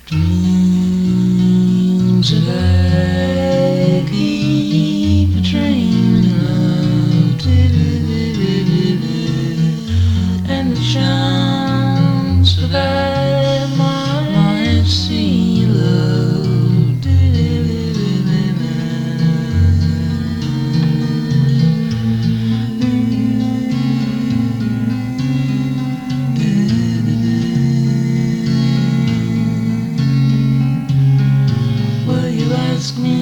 Dreams that I keep dreaming of, and the chance that I might see love. Will you ask me?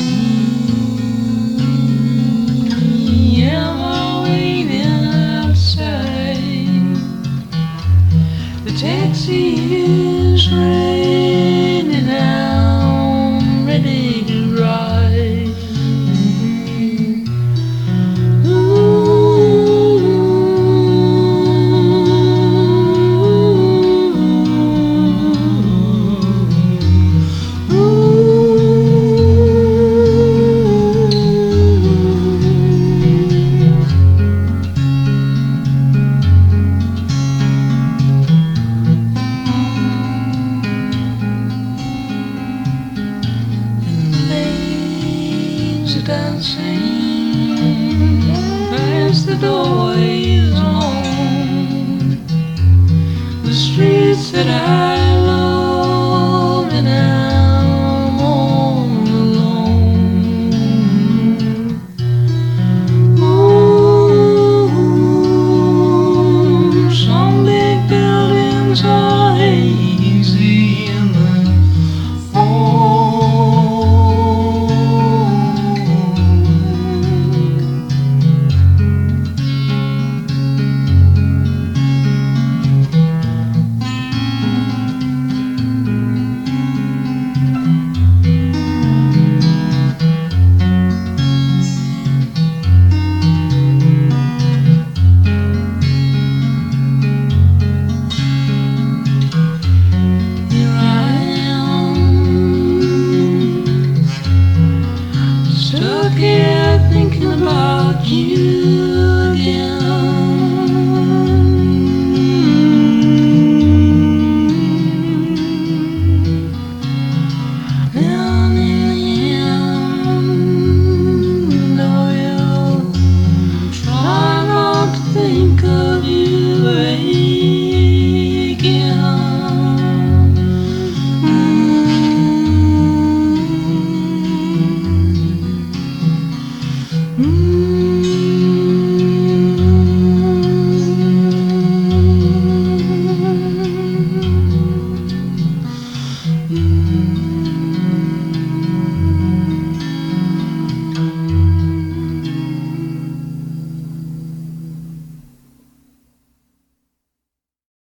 Am I waiting outside? The taxi is ready now, I'm ready to ride. Dancing past the doorways on the streets that I love, and I'm all alone. Ooh, some big buildings are hazy in the fall. Stuck here thinking about you again. And in the end, I will try not to think of you again. Mm-hmm.